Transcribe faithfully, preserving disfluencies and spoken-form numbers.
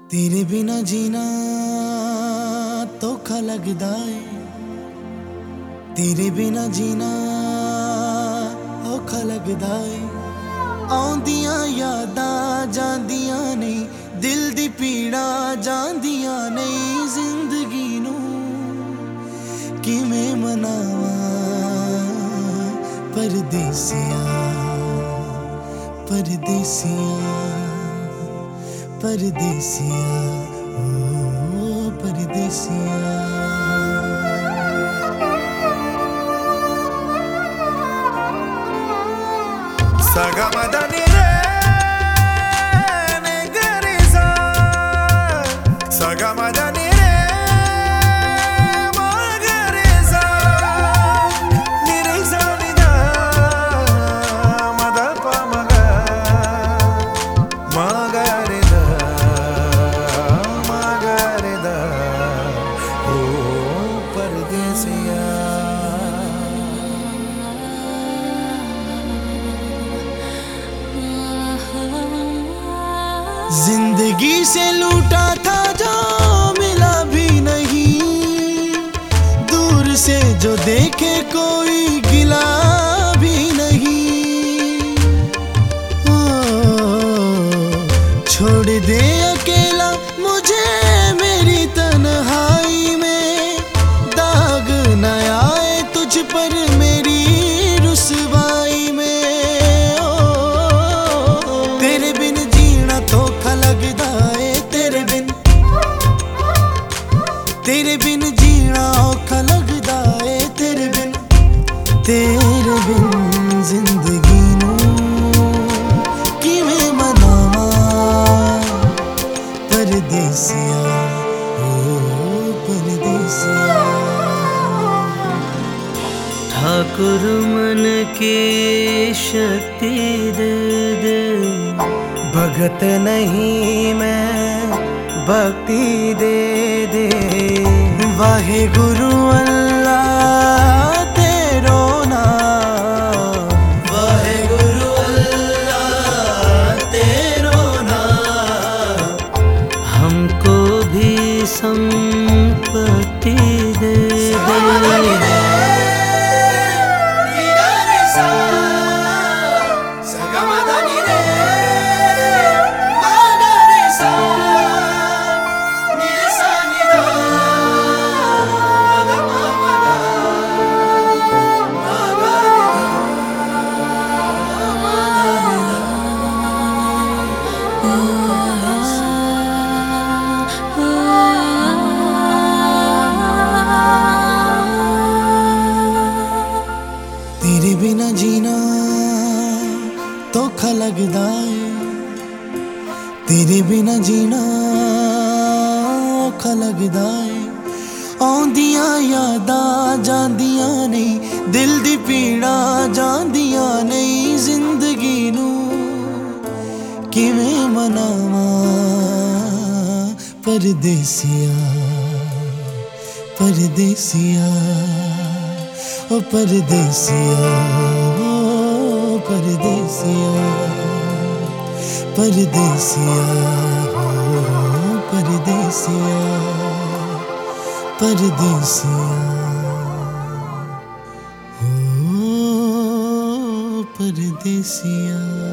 तेरे बिना जीना धोखा लगदा है, तेरे बिना जीना औखा लगदा है। आउंदियां यादां जांदियां नहीं, दिल दी पीड़ा जांदियां नहीं। जिंदगी नू किवें मनावां परदेसिया, परदेसिया, परदेसिया, ओ परदेसिया। Saga madani re ne gareza, saga madani re ma gareza, nireza nida mada pa maga, ma gareza, ma gareza, oh pardesiya। जिंदगी से लूटा था जो मिला भी नहीं, दूर से जो देखे कोई गिला भी नहीं। ओ, छोड़ दे अकेला मुझे मेरी तन्हाई में, दाग न आए तुझ पर मेरी रुसवाई में। ओ, तेरे बिन धोखा लगदा है, तेरे बिन तेरे बिन जीना औखा लगदा है। तेरे बिन तेरे बिन जिंदगी नू किवें मनावां परदेसिया, ओ परदेसिया। ठाकुर मन की शक्ति दे दे, भगत नहीं मैं भक्ति दे दे। वाहे गुरु अल्लाह तेरो नाम, वाहे गुरु अल्लाह तेरो नाम। हमको भी संपत्ति दे दे। तेरे बिना जीना धोखा लगदा है, तेरे बिना जीना औखा लगदा है। आउंदियां यादां जांदियां नहीं, दिल दी पीड़ा जांदियां नहीं। जिंदगी नू किवें मनावां परदेसिया, परदेसिया, ओ परदेसिया, ओ परदेसिया, परदेसिया, ओ परदेसिया, परदेसिया, ओ परदेसिया।